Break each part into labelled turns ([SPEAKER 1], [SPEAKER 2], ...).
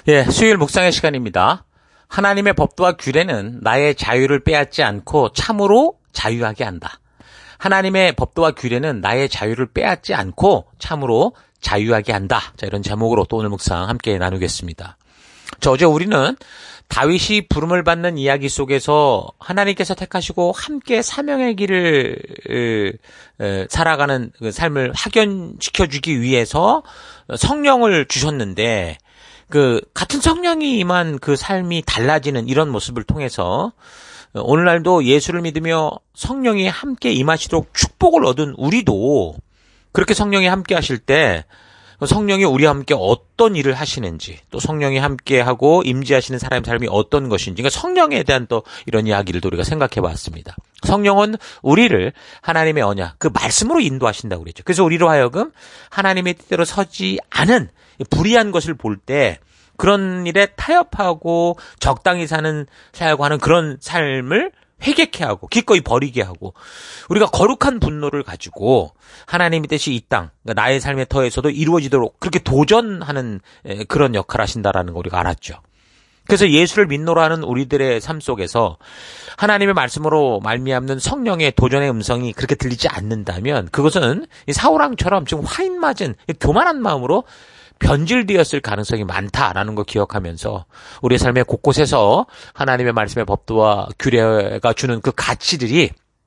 [SPEAKER 1] 예, 수요일 묵상의 시간입니다. 하나님의 법도와 규례는 나의 자유를 빼앗지 않고 참으로 자유하게 한다. 하나님의 법도와 규례는 나의 자유를 빼앗지 않고 참으로 자유하게 한다. 자, 이런 제목으로 또 오늘 묵상 함께 나누겠습니다. 어제 우리는 다윗이 부름을 받는 이야기 속에서 하나님께서 택하시고 함께 사명의 길을 살아가는 그 삶을 확연시켜주기 위해서 성령을 주셨는데 그 같은 성령이 임한 그 삶이 달라지는 이런 모습을 통해서 오늘날도 예수를 믿으며 성령이 함께 임하시도록 축복을 얻은 우리도 그렇게 성령이 함께 하실 때 성령이 우리와 함께 어떤 일을 하시는지, 또 성령이 함께하고 임재하시는 사람의 삶이 어떤 것인지, 그러니까 성령에 대한 또 이런 이야기를 또 우리가 생각해 봤습니다. 성령은 우리를 하나님의 언약, 그 말씀으로 인도하신다고 그랬죠. 그래서 우리로 하여금 하나님의 뜻대로 서지 않은 불의한 것을 볼 때 그런 일에 타협하고 적당히 살고 하는 그런 삶을 회개케 하고 기꺼이 버리게 하고 우리가 거룩한 분노를 가지고 하나님의 뜻이 이 땅, 그러니까 나의 삶의 터에서도 이루어지도록 그렇게 도전하는 그런 역할을 하신다라는 걸 우리가 알았죠. 그래서 예수를 믿노라 하는 우리들의 삶 속에서 하나님의 말씀으로 말미암는 성령의 도전의 음성이 그렇게 들리지 않는다면 그것은 사울왕처럼 지금 화인 맞은 교만한 마음으로 변질되었을 가능성이 많다라는 걸 기억하면서 우리의 삶의 곳곳에서 하나님의 말씀의 법도와 규례가 주는 그 가치들이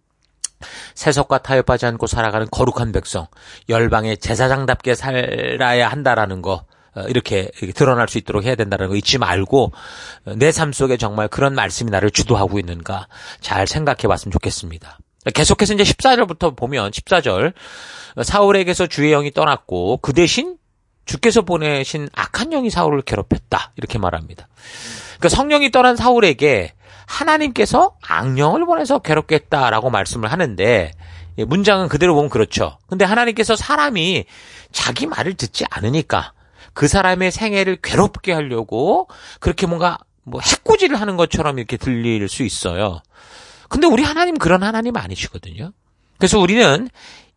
[SPEAKER 1] 세속과 타협하지 않고 살아가는 거룩한 백성, 열방의 제사장답게 살아야 한다라는 거 이렇게 드러날 수 있도록 해야 된다는 거 잊지 말고 내 삶 속에 정말 그런 말씀이 나를 주도하고 있는가 잘 생각해 봤으면 좋겠습니다. 계속해서 이제 14절부터 보면 14절 사울에게서 주의 영이 떠났고 그 대신 주께서 보내신 악한 영이 사울을 괴롭혔다. 이렇게 말합니다. 그러니까 성령이 떠난 사울에게 하나님께서 악령을 보내서 괴롭겠다라고 말씀을 하는데 문장은 그대로 보면 그렇죠. 근데 하나님께서 사람이 자기 말을 듣지 않으니까 그 사람의 생애를 괴롭게 하려고 그렇게 뭔가 해코지를 하는 것처럼 이렇게 들릴 수 있어요. 근데 우리 하나님 그런 하나님 아니시거든요. 그래서 우리는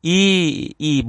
[SPEAKER 1] 이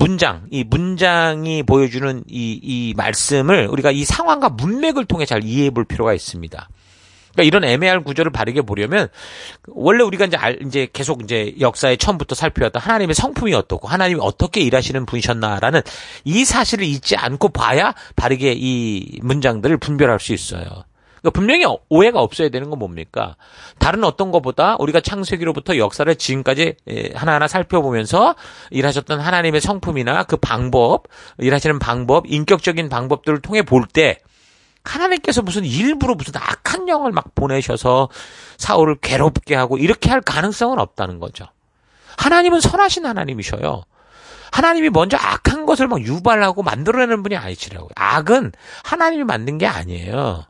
[SPEAKER 1] 문장이 보여주는 이 말씀을 우리가 이 상황과 문맥을 통해 잘 이해해 볼 필요가 있습니다. 그러니까 이런 애매할 구조를 바르게 보려면 원래 우리가 이제 계속 이제 역사의 처음부터 살펴왔던 하나님의 성품이 어떻고 하나님이 어떻게 일하시는 분이셨나라는 이 사실을 잊지 않고 봐야 바르게 이 문장들을 분별할 수 있어요. 그러니까 분명히 오해가 없어야 되는 건 뭡니까? 다른 어떤 것보다 우리가 창세기로부터 역사를 지금까지 하나하나 살펴보면서 일하셨던 하나님의 성품이나 그 방법, 일하시는 방법, 인격적인 방법들을 통해 볼 때 하나님께서 무슨 일부러 무슨 악한 영을 막 보내셔서 사울을 괴롭게 하고 이렇게 할 가능성은 없다는 거죠. 하나님은 선하신 하나님이셔요. 하나님이 먼저 악한 것을 막 유발하고 만들어내는 분이 아니시라고요. 악은 하나님이 만든 게 아니에요.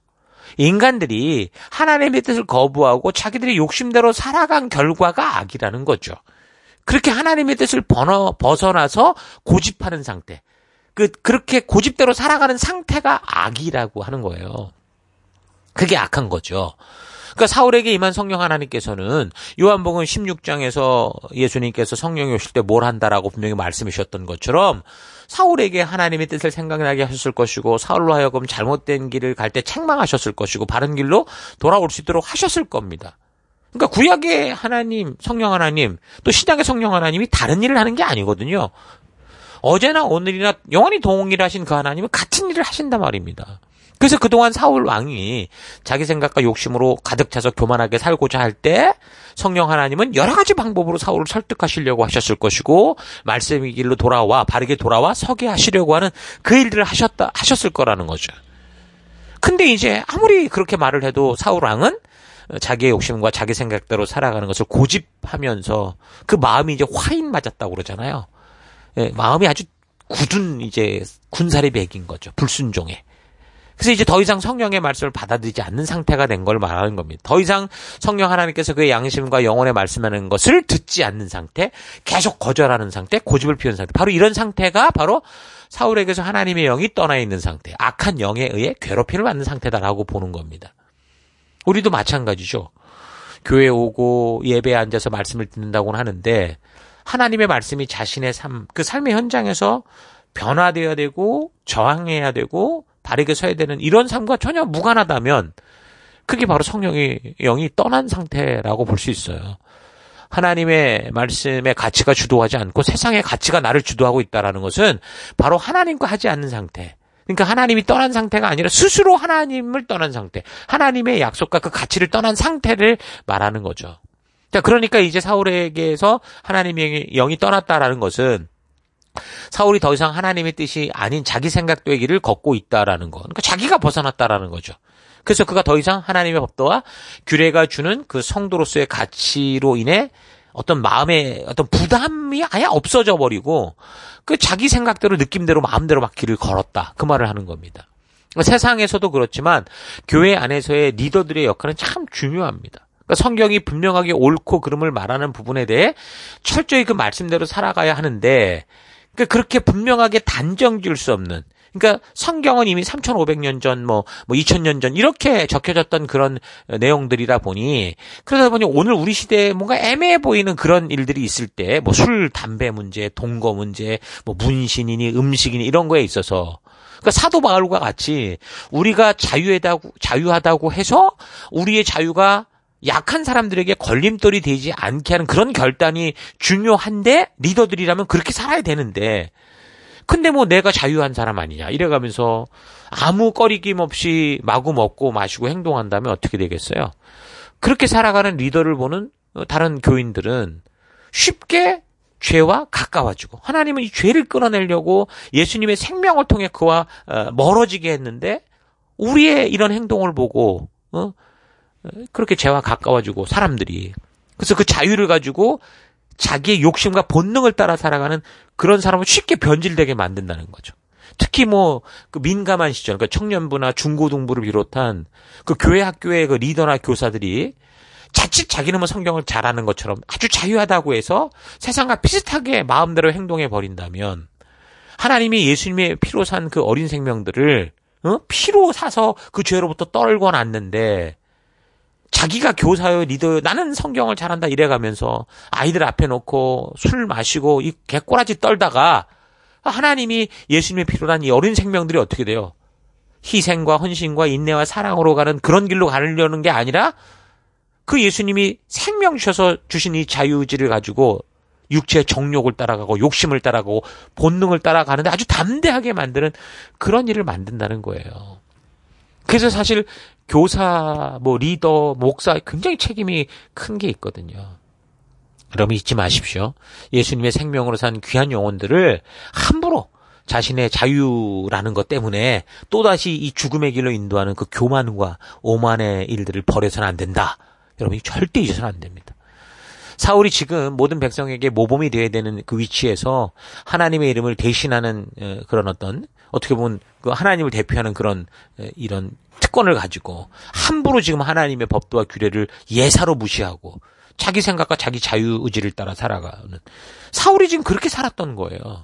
[SPEAKER 1] 인간들이 하나님의 뜻을 거부하고 자기들의 욕심대로 살아간 결과가 악이라는 거죠. 그렇게 하나님의 뜻을 벗어나서 고집하는 상태. 그렇게 고집대로 살아가는 상태가 악이라고 하는 거예요. 그게 악한 거죠. 그러니까 사울에게 임한 성령 하나님께서는 요한복음 16장에서 예수님께서 성령이 오실 때 뭘 한다라고 분명히 말씀하셨던 것처럼 사울에게 하나님의 뜻을 생각나게 하셨을 것이고 사울로 하여금 잘못된 길을 갈 때 책망하셨을 것이고 바른 길로 돌아올 수 있도록 하셨을 겁니다. 그러니까 구약의 하나님, 성령 하나님, 또 신약의 성령 하나님이 다른 일을 하는 게 아니거든요. 어제나 오늘이나 영원히 동일하신 그 하나님은 같은 일을 하신단 말입니다. 그래서 그동안 사울 왕이 자기 생각과 욕심으로 가득 차서 교만하게 살고자 할 때 성령 하나님은 여러 가지 방법으로 사울을 설득하시려고 하셨을 것이고 말씀의 길로 바르게 돌아와 서게 하시려고 하는 그 일들을 하셨을 거라는 거죠. 근데 이제 아무리 그렇게 말을 해도 사울 왕은 자기의 욕심과 자기 생각대로 살아가는 것을 고집하면서 그 마음이 이제 화인 맞았다고 그러잖아요. 마음이 아주 굳은 이제 군살이 배긴 거죠. 불순종에. 그래서 이제 더 이상 성령의 말씀을 받아들이지 않는 상태가 된 걸 말하는 겁니다. 더 이상 성령 하나님께서 그의 양심과 영혼에 말씀하는 것을 듣지 않는 상태, 계속 거절하는 상태, 고집을 피우는 상태. 바로 이런 상태가 바로 사울에게서 하나님의 영이 떠나 있는 상태, 악한 영에 의해 괴롭힘을 받는 상태다라고 보는 겁니다. 우리도 마찬가지죠. 교회에 오고 예배에 앉아서 말씀을 듣는다고는 하는데 하나님의 말씀이 자신의 삶, 그 삶의 현장에서 변화되어야 되고 저항해야 되고 바르게 서야 되는 이런 삶과 전혀 무관하다면 그게 바로 성령의 영이 떠난 상태라고 볼 수 있어요. 하나님의 말씀의 가치가 주도하지 않고 세상의 가치가 나를 주도하고 있다는 것은 바로 하나님과 하지 않는 상태. 그러니까 하나님이 떠난 상태가 아니라 스스로 하나님을 떠난 상태. 하나님의 약속과 그 가치를 떠난 상태를 말하는 거죠. 자, 그러니까 이제 사울에게서 하나님의 영이 떠났다라는 것은 사울이 더 이상 하나님의 뜻이 아닌 자기 생각대의 길을 걷고 있다라는 거. 그러니까 자기가 벗어났다라는 거죠. 그래서 그가 더 이상 하나님의 법도와 규례가 주는 그 성도로서의 가치로 인해 어떤 마음의 어떤 부담이 아예 없어져 버리고 그 자기 생각대로 느낌대로 마음대로 막 길을 걸었다. 그 말을 하는 겁니다. 세상에서도 그렇지만 교회 안에서의 리더들의 역할은 참 중요합니다. 그러니까 성경이 분명하게 옳고 그름을 말하는 부분에 대해 철저히 그 말씀대로 살아가야 하는데 그러니까 그렇게 분명하게 단정 지을 수 없는 그러니까 성경은 이미 3,500년 전, 2,000년 전 이렇게 적혀졌던 그런 내용들이다 보니 그러다 보니 오늘 우리 시대에 뭔가 애매해 보이는 그런 일들이 있을 때 술, 담배 문제, 동거 문제, 문신이니 음식이니 이런 거에 있어서 그러니까 사도 바울과 같이 우리가 자유하다고 해서 우리의 자유가 약한 사람들에게 걸림돌이 되지 않게 하는 그런 결단이 중요한데 리더들이라면 그렇게 살아야 되는데 근데 내가 자유한 사람 아니냐 이래가면서 아무 꺼리낌 없이 마구 먹고 마시고 행동한다면 어떻게 되겠어요? 그렇게 살아가는 리더를 보는 다른 교인들은 쉽게 죄와 가까워지고 하나님은 이 죄를 끊어내려고 예수님의 생명을 통해 그와 멀어지게 했는데 우리의 이런 행동을 보고 그렇게 죄와 가까워지고 사람들이 그래서 그 자유를 가지고 자기의 욕심과 본능을 따라 살아가는 그런 사람을 쉽게 변질되게 만든다는 거죠. 특히 그 민감한 시절, 그러니까 청년부나 중고등부를 비롯한 그 교회 학교의 그 리더나 교사들이 자칫 자기는 성경을 잘하는 것처럼 아주 자유하다고 해서 세상과 비슷하게 마음대로 행동해 버린다면 하나님이 예수님의 피로 산 그 어린 생명들을 피로 사서 그 죄로부터 떨궈 놨는데 자기가 교사요, 리더요, 나는 성경을 잘한다 이래가면서 아이들 앞에 놓고 술 마시고 이 개꼬라지 떨다가 하나님이 예수님의 피로 난 이 어린 생명들이 어떻게 돼요? 희생과 헌신과 인내와 사랑으로 가는 그런 길로 가려는 게 아니라 그 예수님이 생명 주셔서 주신 이 자유의지를 가지고 육체의 정욕을 따라가고 욕심을 따라가고 본능을 따라가는데 아주 담대하게 만드는 그런 일을 만든다는 거예요. 그래서 사실 교사, 리더, 목사 굉장히 책임이 큰 게 있거든요. 여러분 잊지 마십시오. 예수님의 생명으로 산 귀한 영혼들을 함부로 자신의 자유라는 것 때문에 또다시 이 죽음의 길로 인도하는 그 교만과 오만의 일들을 벌여서는 안 된다. 여러분이 절대 잊어서는 안 됩니다. 사울이 지금 모든 백성에게 모범이 되어야 되는 그 위치에서 하나님의 이름을 대신하는 그런 어떻게 보면 그 하나님을 대표하는 그런 이런 특권을 가지고 함부로 지금 하나님의 법도와 규례를 예사로 무시하고 자기 생각과 자기 자유의지를 따라 살아가는 사울이 지금 그렇게 살았던 거예요.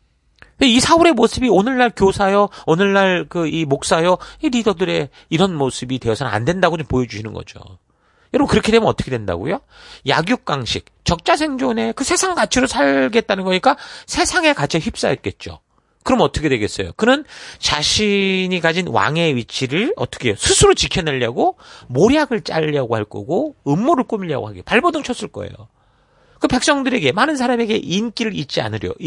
[SPEAKER 1] 이 사울의 모습이 오늘날 교사요, 오늘날 이 목사요, 이 리더들의 이런 모습이 되어서는 안 된다고 좀 보여주시는 거죠. 여러분 그렇게 되면 어떻게 된다고요? 약육강식, 적자생존의 그 세상 가치로 살겠다는 거니까 세상의 가치에 휩싸였겠죠. 그럼 어떻게 되겠어요? 그는 자신이 가진 왕의 위치를 어떻게 해요? 스스로 지켜내려고 모략을 짜려고 할 거고 음모를 꾸미려고 하게 발버둥 쳤을 거예요. 그 백성들에게 많은 사람에게 인기를 잃지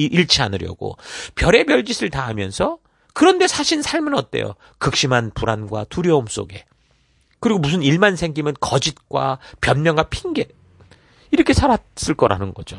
[SPEAKER 1] 않으려고 별의별 짓을 다 하면서 그런데 사신 삶은 어때요? 극심한 불안과 두려움 속에 그리고 무슨 일만 생기면 거짓과 변명과 핑계 이렇게 살았을 거라는 거죠.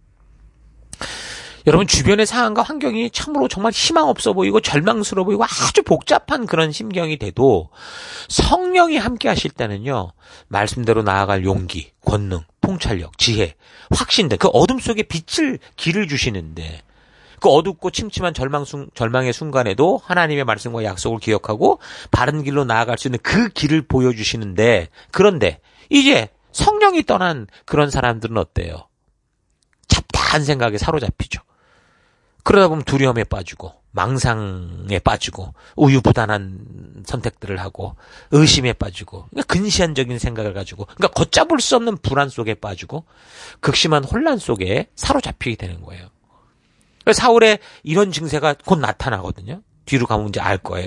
[SPEAKER 1] 여러분 주변의 상황과 환경이 참으로 정말 희망 없어 보이고 절망스러워 보이고 아주 복잡한 그런 심경이 돼도 성령이 함께 하실 때는요. 말씀대로 나아갈 용기, 권능, 통찰력, 지혜, 확신 등 그 어둠 속에 빛을 길을 주시는데 그 어둡고 침침한 절망의 순간에도 하나님의 말씀과 약속을 기억하고 바른 길로 나아갈 수 있는 그 길을 보여주시는데 그런데 이제 성령이 떠난 그런 사람들은 어때요? 잡다한 생각에 사로잡히죠. 그러다 보면 두려움에 빠지고 망상에 빠지고 우유부단한 선택들을 하고 의심에 빠지고 그러니까 근시안적인 생각을 가지고 그러니까 걷잡을 수 없는 불안 속에 빠지고 극심한 혼란 속에 사로잡히게 되는 거예요. 사울의 이런 증세가 곧 나타나거든요. 뒤로 가면 이제 알 거예요.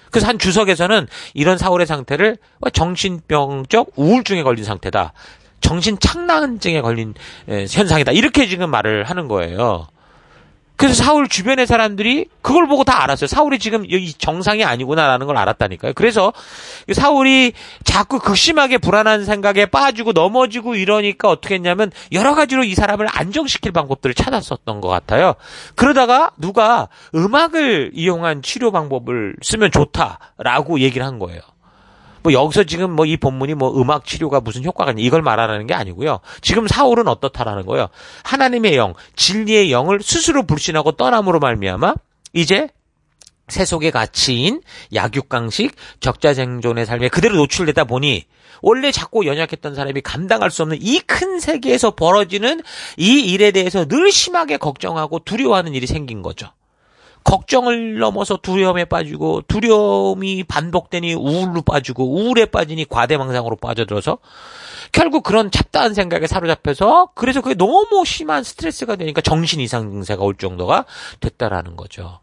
[SPEAKER 1] 그래서 한 주석에서는 이런 사울의 상태를 정신병적 우울증에 걸린 상태다. 정신착란증에 걸린 현상이다. 이렇게 지금 말을 하는 거예요. 그래서 사울 주변의 사람들이 그걸 보고 다 알았어요. 사울이 지금 이 정상이 아니구나라는 걸 알았다니까요. 그래서 사울이 자꾸 극심하게 불안한 생각에 빠지고 넘어지고 이러니까 어떻게 했냐면 여러 가지로 이 사람을 안정시킬 방법들을 찾았었던 것 같아요. 그러다가 누가 음악을 이용한 치료 방법을 쓰면 좋다라고 얘기를 한 거예요. 뭐 여기서 지금 이 본문이 음악 치료가 무슨 효과가 있냐 이걸 말하는 게 아니고요. 지금 사울은 어떻다라는 거예요. 하나님의 영, 진리의 영을 스스로 불신하고 떠남으로 말미암아 이제 세속의 가치인 약육강식, 적자생존의 삶에 그대로 노출되다 보니 원래 작고 연약했던 사람이 감당할 수 없는 이 큰 세계에서 벌어지는 이 일에 대해서 늘 심하게 걱정하고 두려워하는 일이 생긴 거죠. 걱정을 넘어서 두려움에 빠지고 두려움이 반복되니 우울로 빠지고 우울에 빠지니 과대망상으로 빠져들어서 결국 그런 잡다한 생각에 사로잡혀서 그래서 그게 너무 심한 스트레스가 되니까 정신 이상 증세가 올 정도가 됐다라는 거죠.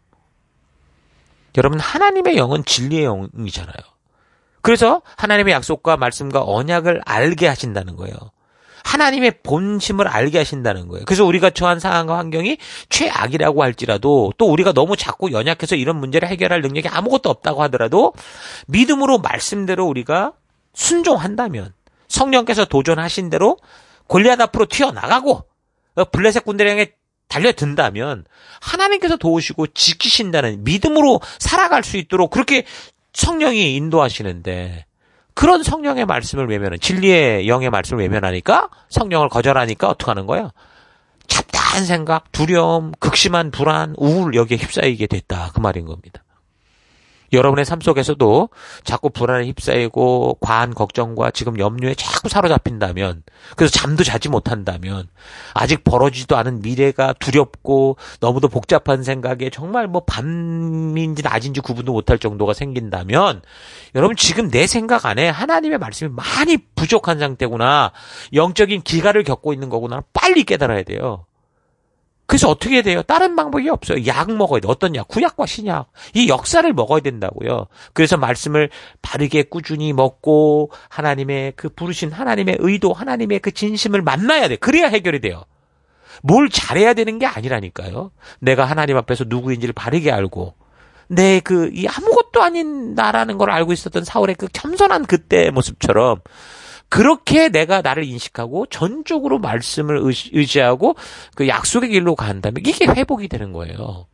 [SPEAKER 1] 여러분 하나님의 영은 진리의 영이잖아요. 그래서 하나님의 약속과 말씀과 언약을 알게 하신다는 거예요. 하나님의 본심을 알게 하신다는 거예요. 그래서 우리가 처한 상황과 환경이 최악이라고 할지라도 또 우리가 너무 작고 연약해서 이런 문제를 해결할 능력이 아무것도 없다고 하더라도 믿음으로 말씀대로 우리가 순종한다면 성령께서 도전하신 대로 골리앗 앞으로 튀어나가고 블레셋 군대를 향해 달려든다면 하나님께서 도우시고 지키신다는 믿음으로 살아갈 수 있도록 그렇게 성령이 인도하시는데 그런 성령의 말씀을 외면은 진리의 영의 말씀을 외면하니까 성령을 거절하니까 어떻게 하는 거예요? 잡다한 생각, 두려움, 극심한 불안, 우울 여기에 휩싸이게 됐다. 그 말인 겁니다. 여러분의 삶 속에서도 자꾸 불안에 휩싸이고 과한 걱정과 지금 염려에 자꾸 사로잡힌다면 그래서 잠도 자지 못한다면 아직 벌어지지도 않은 미래가 두렵고 너무도 복잡한 생각에 정말 밤인지 낮인지 구분도 못할 정도가 생긴다면 여러분 지금 내 생각 안에 하나님의 말씀이 많이 부족한 상태구나. 영적인 기갈을 겪고 있는 거구나. 빨리 깨달아야 돼요. 그래서 어떻게 돼요? 다른 방법이 없어요. 약 먹어야 돼. 어떤 약? 구약과 신약. 이 역사를 먹어야 된다고요. 그래서 말씀을 바르게 꾸준히 먹고 하나님의 그 부르신 하나님의 의도, 하나님의 그 진심을 만나야 돼. 그래야 해결이 돼요. 뭘 잘해야 되는 게 아니라니까요. 내가 하나님 앞에서 누구인지를 바르게 알고 내 이 아무것도 아닌 나라는 걸 알고 있었던 사울의 그 겸손한 그때의 모습처럼 그렇게 내가 나를 인식하고 전적으로 말씀을 의지하고 그 약속의 길로 간다면 이게 회복이 되는 거예요.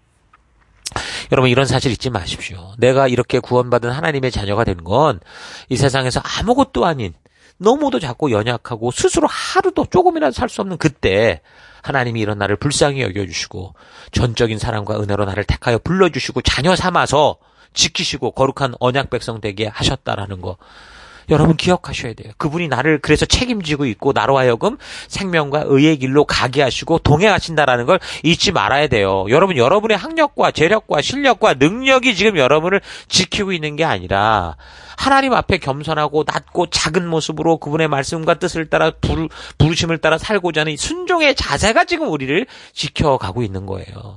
[SPEAKER 1] 여러분 이런 사실 잊지 마십시오. 내가 이렇게 구원받은 하나님의 자녀가 된 건 이 세상에서 아무것도 아닌 너무도 작고 연약하고 스스로 하루도 조금이라도 살 수 없는 그때 하나님이 이런 나를 불쌍히 여겨주시고 전적인 사랑과 은혜로 나를 택하여 불러주시고 자녀 삼아서 지키시고 거룩한 언약 백성 되게 하셨다라는 거 여러분 기억하셔야 돼요. 그분이 나를 그래서 책임지고 있고 나로 하여금 생명과 의의 길로 가게 하시고 동행하신다라는 걸 잊지 말아야 돼요. 여러분 여러분의 학력과 재력과 실력과 능력이 지금 여러분을 지키고 있는 게 아니라 하나님 앞에 겸손하고 낮고 작은 모습으로 그분의 말씀과 뜻을 따라 부르심을 따라 살고자 하는 순종의 자세가 지금 우리를 지켜가고 있는 거예요.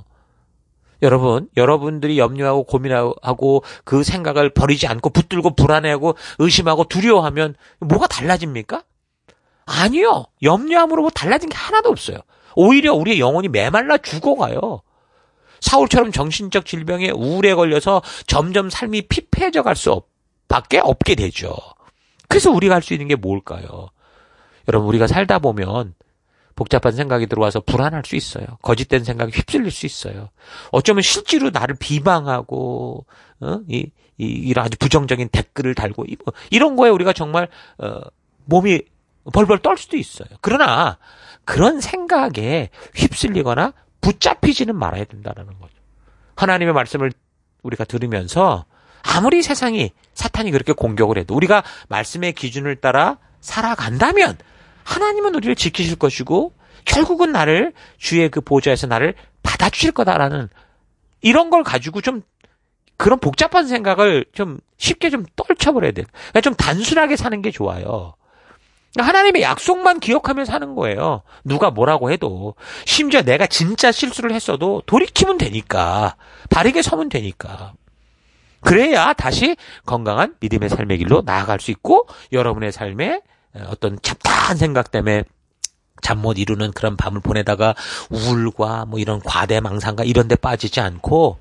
[SPEAKER 1] 여러분들이 염려하고 고민하고 그 생각을 버리지 않고 붙들고 불안해하고 의심하고 두려워하면 뭐가 달라집니까? 아니요. 염려함으로 뭐 달라진 게 하나도 없어요. 오히려 우리의 영혼이 메말라 죽어가요. 사울처럼 정신적 질병에 우울에 걸려서 점점 삶이 피폐해져 갈 수밖에 없게 되죠. 그래서 우리가 할 수 있는 게 뭘까요? 여러분 우리가 살다 보면 복잡한 생각이 들어와서 불안할 수 있어요. 거짓된 생각에 휩쓸릴 수 있어요. 어쩌면 실제로 나를 비방하고 이런 아주 부정적인 댓글을 달고 이런 거에 우리가 정말 몸이 벌벌 떨 수도 있어요. 그러나 그런 생각에 휩쓸리거나 붙잡히지는 말아야 된다는 거죠. 하나님의 말씀을 우리가 들으면서 아무리 세상이 사탄이 그렇게 공격을 해도 우리가 말씀의 기준을 따라 살아간다면 하나님은 우리를 지키실 것이고 결국은 나를 주의 그 보좌에서 나를 받아주실 거다라는 이런 걸 가지고 좀 그런 복잡한 생각을 좀 쉽게 좀 떨쳐버려야 돼요. 그러니까 좀 단순하게 사는 게 좋아요. 하나님의 약속만 기억하며 사는 거예요. 누가 뭐라고 해도 심지어 내가 진짜 실수를 했어도 돌이키면 되니까 바르게 서면 되니까 그래야 다시 건강한 믿음의 삶의 길로 나아갈 수 있고 여러분의 삶에 어떤 잡다한 생각 때문에 잠 못 이루는 그런 밤을 보내다가 우울과 뭐 이런 과대망상과 이런 데 빠지지 않고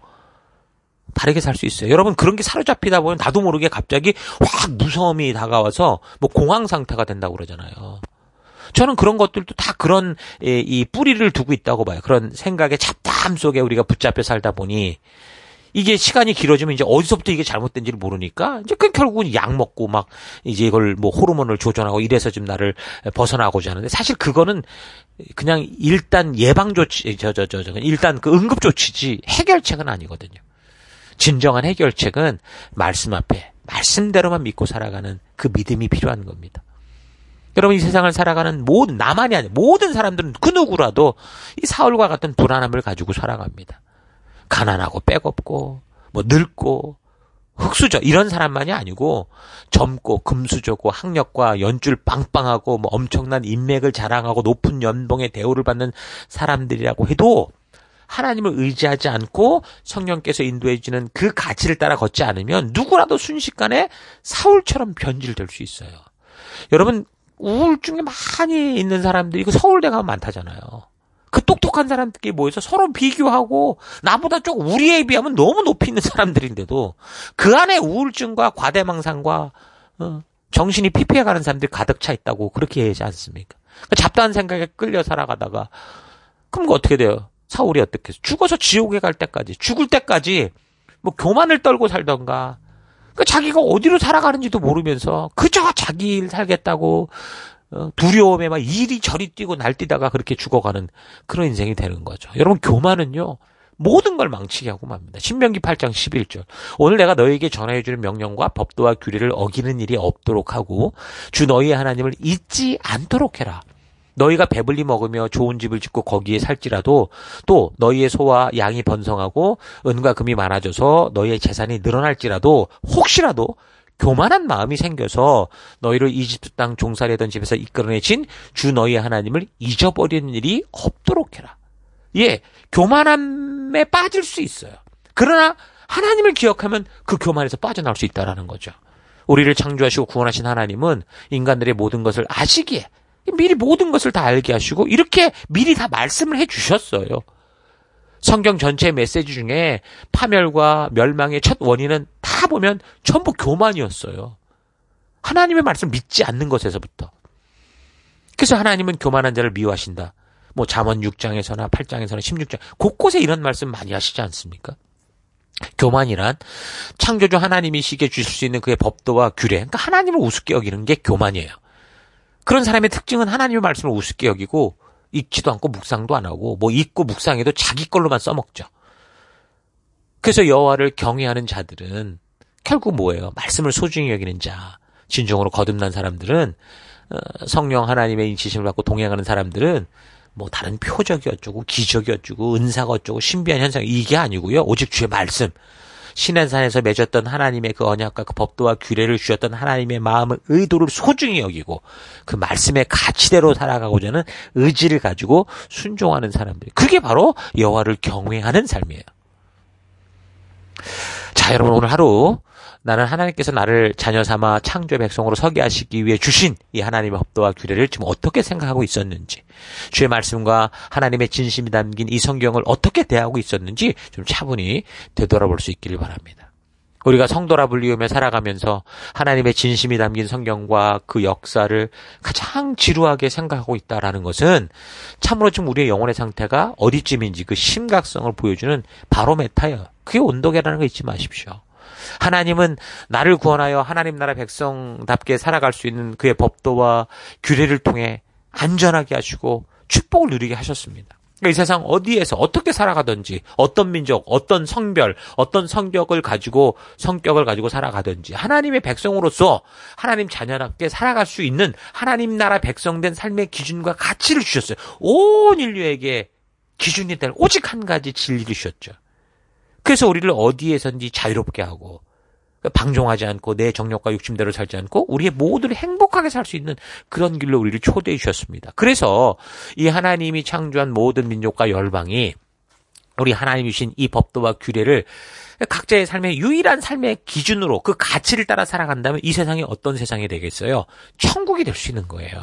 [SPEAKER 1] 바르게 살 수 있어요. 여러분 그런 게 사로잡히다 보면 나도 모르게 갑자기 확 무서움이 다가와서 뭐 공황 상태가 된다고 그러잖아요. 저는 그런 것들도 다 그런 이 뿌리를 두고 있다고 봐요. 그런 생각의 잡다함 속에 우리가 붙잡혀 살다 보니 이게 시간이 길어지면 이제 어디서부터 이게 잘못된지를 모르니까 이제 결국은 약 먹고 막 이제 이걸 뭐 호르몬을 조절하고 이래서 좀 나를 벗어나고자 하는데 사실 그거는 그냥 일단 예방 조치 일단 그 응급 조치지 해결책은 아니거든요. 진정한 해결책은 말씀 앞에 말씀대로만 믿고 살아가는 그 믿음이 필요한 겁니다. 여러분 이 세상을 살아가는 나만이 아니라 모든 사람들은 그 누구라도 이 사울과 같은 불안함을 가지고 살아갑니다. 가난하고 빼겁고 뭐 늙고 흙수저 이런 사람만이 아니고 젊고 금수저고 학력과 연줄 빵빵하고 뭐 엄청난 인맥을 자랑하고 높은 연봉의 대우를 받는 사람들이라고 해도 하나님을 의지하지 않고 성령께서 인도해 주는 그 가치를 따라 걷지 않으면 누구라도 순식간에 사울처럼 변질될 수 있어요. 여러분 우울증에 많이 있는 사람들이 그 서울대 가면 많다잖아요. 그 똑똑한 사람들끼리 모여서 서로 비교하고 나보다 조금 우리에 비하면 너무 높이 있는 사람들인데도 그 안에 우울증과 과대망상과 정신이 피폐해가는 사람들이 가득 차 있다고 그렇게 얘기하지 않습니까? 잡다한 생각에 끌려 살아가다가 그럼 어떻게 돼요? 사울이 어떻게 해서 죽어서 지옥에 갈 때까지 죽을 때까지 뭐 교만을 떨고 살던가 자기가 어디로 살아가는지도 모르면서 그저 자기 일 살겠다고 두려움에 막 이리저리 뛰고 날뛰다가 그렇게 죽어가는 그런 인생이 되는 거죠. 여러분 교만은요 모든 걸 망치게 하고 맙니다. 신명기 8장 11절 오늘 내가 너에게 전하여 주는 명령과 법도와 규례를 어기는 일이 없도록 하고 주 너희의 하나님을 잊지 않도록 해라. 너희가 배불리 먹으며 좋은 집을 짓고 거기에 살지라도 또 너희의 소와 양이 번성하고 은과 금이 많아져서 너희의 재산이 늘어날지라도 혹시라도 교만한 마음이 생겨서 너희를 이집트 땅 종살이던 집에서 이끌어내신 주 너희의 하나님을 잊어버리는 일이 없도록 해라. 예, 교만함에 빠질 수 있어요. 그러나 하나님을 기억하면 그 교만에서 빠져나올 수 있다는 거죠. 우리를 창조하시고 구원하신 하나님은 인간들의 모든 것을 아시기에 미리 모든 것을 다 알게 하시고 이렇게 미리 다 말씀을 해주셨어요. 성경 전체 메시지 중에 파멸과 멸망의 첫 원인은 다 보면 전부 교만이었어요. 하나님의 말씀을 믿지 않는 것에서부터. 그래서 하나님은 교만한 자를 미워하신다. 뭐 잠언 6장에서나 8장에서나 16장 곳곳에 이런 말씀 많이 하시지 않습니까? 교만이란 창조주 하나님이시게 주실 수 있는 그의 법도와 규례, 그러니까 하나님을 우습게 여기는 게 교만이에요. 그런 사람의 특징은 하나님의 말씀을 우습게 여기고 읽지도 않고 묵상도 안 하고 뭐 읽고 묵상해도 자기 걸로만 써먹죠. 그래서 여호와를 경외하는 자들은 결국 뭐예요? 말씀을 소중히 여기는 자, 진정으로 거듭난 사람들은 성령 하나님의 인치심을 받고 동행하는 사람들은 뭐 다른 표적이 어쩌고 기적이 어쩌고 은사가 어쩌고 신비한 현상 이게 아니고요. 오직 주의 말씀. 시내산에서 맺었던 하나님의 그 언약과 그 법도와 규례를 주셨던 하나님의 마음을 의도를 소중히 여기고 그 말씀의 가치대로 살아가고자 하는 의지를 가지고 순종하는 사람들. 그게 바로 여호와를 경외하는 삶이에요. 자, 여러분 오늘 하루 나는 하나님께서 나를 자녀 삼아 창조의 백성으로 서게 하시기 위해 주신 이 하나님의 법도와 규례를 지금 어떻게 생각하고 있었는지, 주의 말씀과 하나님의 진심이 담긴 이 성경을 어떻게 대하고 있었는지 좀 차분히 되돌아볼 수 있기를 바랍니다. 우리가 성도라 불리우며 살아가면서 하나님의 진심이 담긴 성경과 그 역사를 가장 지루하게 생각하고 있다라는 것은 참으로 지금 우리의 영혼의 상태가 어디쯤인지 그 심각성을 보여주는 바로메타예요. 그게 온도계라는 거 잊지 마십시오. 하나님은 나를 구원하여 하나님 나라 백성답게 살아갈 수 있는 그의 법도와 규례를 통해 안전하게 하시고 축복을 누리게 하셨습니다. 이 세상 어디에서 어떻게 살아가든지 어떤 민족, 어떤 성별, 어떤 성격을 가지고 살아가든지 하나님의 백성으로서 하나님 자녀답게 살아갈 수 있는 하나님 나라 백성된 삶의 기준과 가치를 주셨어요. 온 인류에게 기준이 될 오직 한 가지 진리를 주셨죠. 그래서 우리를 어디에선지 자유롭게 하고 방종하지 않고 내 정욕과 욕심대로 살지 않고 우리의 모두를 행복하게 살 수 있는 그런 길로 우리를 초대해 주셨습니다. 그래서 이 하나님이 창조한 모든 민족과 열방이 우리 하나님이 주신 이 법도와 규례를 각자의 삶의 유일한 삶의 기준으로 그 가치를 따라 살아간다면 이 세상이 어떤 세상이 되겠어요? 천국이 될 수 있는 거예요.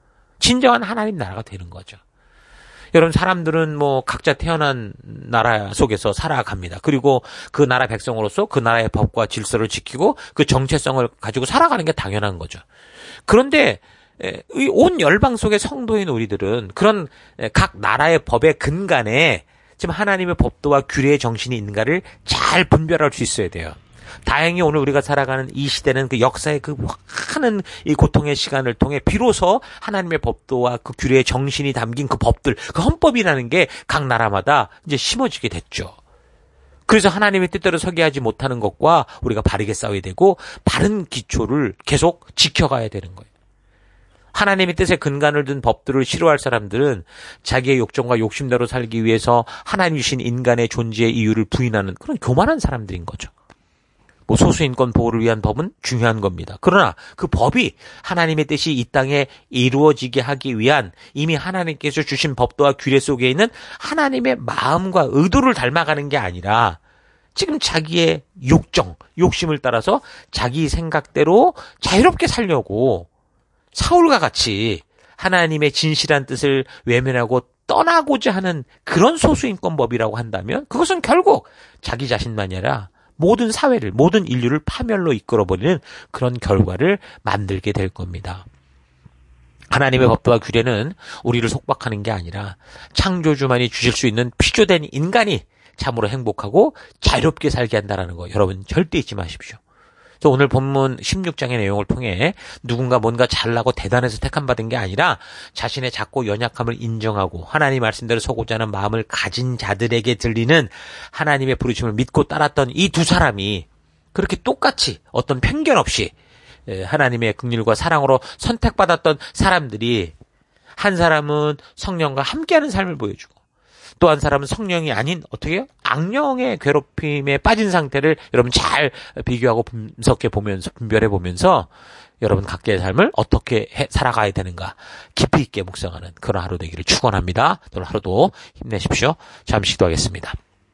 [SPEAKER 1] 진정한 하나님 나라가 되는 거죠. 여러분, 사람들은 뭐 각자 태어난 나라 속에서 살아갑니다. 그리고 그 나라 백성으로서 그 나라의 법과 질서를 지키고 그 정체성을 가지고 살아가는 게 당연한 거죠. 그런데 온 열방 속의 성도인 우리들은 그런 각 나라의 법의 근간에 지금 하나님의 법도와 규례의 정신이 있는가를 잘 분별할 수 있어야 돼요. 다행히 오늘 우리가 살아가는 이 시대는 그 역사의 그 많은 이 고통의 시간을 통해 비로소 하나님의 법도와 그 규례의 정신이 담긴 그 법들, 그 헌법이라는 게 각 나라마다 이제 심어지게 됐죠. 그래서 하나님의 뜻대로 서게 하지 못하는 것과 우리가 바르게 싸워야 되고 바른 기초를 계속 지켜가야 되는 거예요. 하나님의 뜻에 근간을 둔 법들을 싫어할 사람들은 자기의 욕정과 욕심대로 살기 위해서 하나님 주신 인간의 존재의 이유를 부인하는 그런 교만한 사람들인 거죠. 뭐 소수인권 보호를 위한 법은 중요한 겁니다. 그러나 그 법이 하나님의 뜻이 이 땅에 이루어지게 하기 위한 이미 하나님께서 주신 법도와 규례 속에 있는 하나님의 마음과 의도를 닮아가는 게 아니라 지금 자기의 욕정, 욕심을 따라서 자기 생각대로 자유롭게 살려고 사울과 같이 하나님의 진실한 뜻을 외면하고 떠나고자 하는 그런 소수인권법이라고 한다면 그것은 결국 자기 자신만이 아니라 모든 사회를, 모든 인류를 파멸로 이끌어버리는 그런 결과를 만들게 될 겁니다. 하나님의 법도와 규례는 우리를 속박하는 게 아니라 창조주만이 주실 수 있는 피조된 인간이 참으로 행복하고 자유롭게 살게 한다는 거 여러분 절대 잊지 마십시오. 그래서 오늘 본문 16장의 내용을 통해 누군가 뭔가 잘나고 대단해서 택함받은 게 아니라 자신의 작고 연약함을 인정하고 하나님 말씀대로 서고자 하는 마음을 가진 자들에게 들리는 하나님의 부르심을 믿고 따랐던 이 두 사람이 그렇게 똑같이 어떤 편견 없이 하나님의 긍휼과 사랑으로 선택받았던 사람들이 한 사람은 성령과 함께하는 삶을 보여주고 또 한 사람은 성령이 아닌 어떻게 해요? 악령의 괴롭힘에 빠진 상태를 여러분 잘 비교하고 분석해 보면서 분별해 보면서 여러분 각자의 삶을 어떻게 살아가야 되는가 깊이 있게 묵상하는 그런 하루 되기를 축원합니다. 오늘 하루도 힘내십시오. 잠시 기도하겠습니다.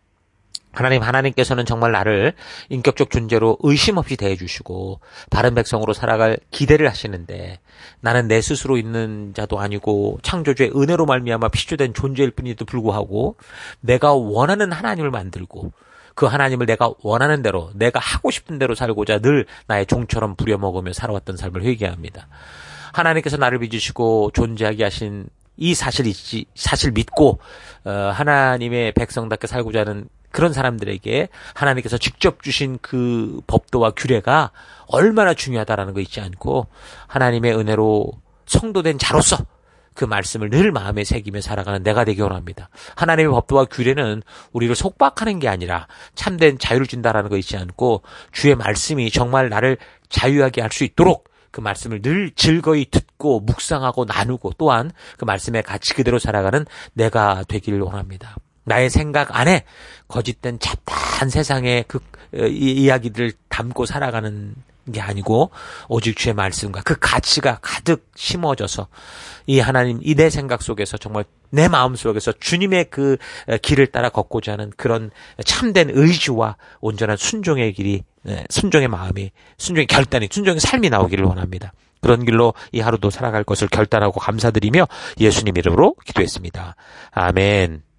[SPEAKER 1] 하나님께서는 정말 나를 인격적 존재로 의심 없이 대해주시고 바른 백성으로 살아갈 기대를 하시는데 나는 내 스스로 있는 자도 아니고 창조주의 은혜로 말미암아 피조된 존재일 뿐에도 불구하고 내가 원하는 하나님을 만들고 그 하나님을 내가 원하는 대로 내가 하고 싶은 대로 살고자 늘 나의 종처럼 부려먹으며 살아왔던 삶을 회개합니다. 하나님께서 나를 빚으시고 존재하게 하신 이 사실 믿고 하나님의 백성답게 살고자 하는 그런 사람들에게 하나님께서 직접 주신 그 법도와 규례가 얼마나 중요하다라는 거 잊지 않고 하나님의 은혜로 성도된 자로서 그 말씀을 늘 마음에 새기며 살아가는 내가 되기 원합니다. 하나님의 법도와 규례는 우리를 속박하는 게 아니라 참된 자유를 준다라는 거 잊지 않고 주의 말씀이 정말 나를 자유하게 할 수 있도록 그 말씀을 늘 즐거이 듣고 묵상하고 나누고 또한 그 말씀의 가치 그대로 살아가는 내가 되기를 원합니다. 나의 생각 안에 거짓된 잡다한 세상의 그 이야기들을 담고 살아가는 게 아니고 오직 주의 말씀과 그 가치가 가득 심어져서 이 하나님 이 내 생각 속에서 정말 내 마음 속에서 주님의 그 길을 따라 걷고자 하는 그런 참된 의지와 온전한 순종의 길이 순종의 마음이 순종의 결단이 순종의 삶이 나오기를 원합니다. 그런 길로 이 하루도 살아갈 것을 결단하고 감사드리며 예수님 이름으로 기도했습니다. 아멘.